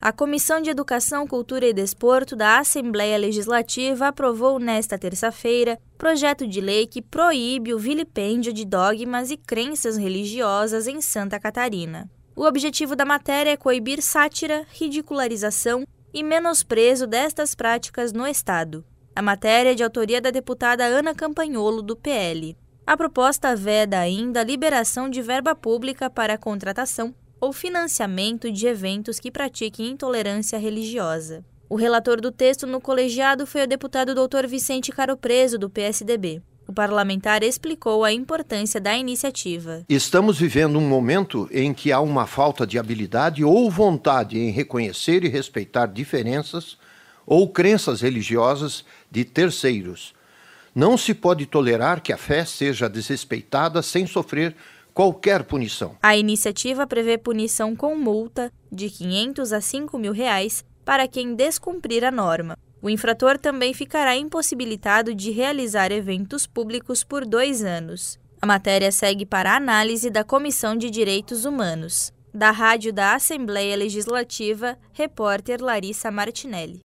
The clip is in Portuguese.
A Comissão de Educação, Cultura e Desporto da Assembleia Legislativa aprovou nesta terça-feira projeto de lei que proíbe o vilipêndio de dogmas e crenças religiosas em Santa Catarina. O objetivo da matéria é coibir sátira, ridicularização e menosprezo destas práticas no Estado. A matéria é de autoria da deputada Ana Campanholo, do PL. A proposta veda ainda a liberação de verba pública para a contratação ou financiamento de eventos que pratiquem intolerância religiosa. O relator do texto no colegiado foi o deputado Dr. Vicente Caropreso, do PSDB. O parlamentar explicou a importância da iniciativa. Estamos vivendo um momento em que há uma falta de habilidade ou vontade em reconhecer e respeitar diferenças ou crenças religiosas de terceiros. Não se pode tolerar que a fé seja desrespeitada sem sofrer qualquer punição. A iniciativa prevê punição com multa de R$ 500 a R$ 5.000 para quem descumprir a norma. O infrator também ficará impossibilitado de realizar eventos públicos por 2 anos. A matéria segue para a análise da Comissão de Direitos Humanos. Da Rádio da Assembleia Legislativa, repórter Larissa Martinelli.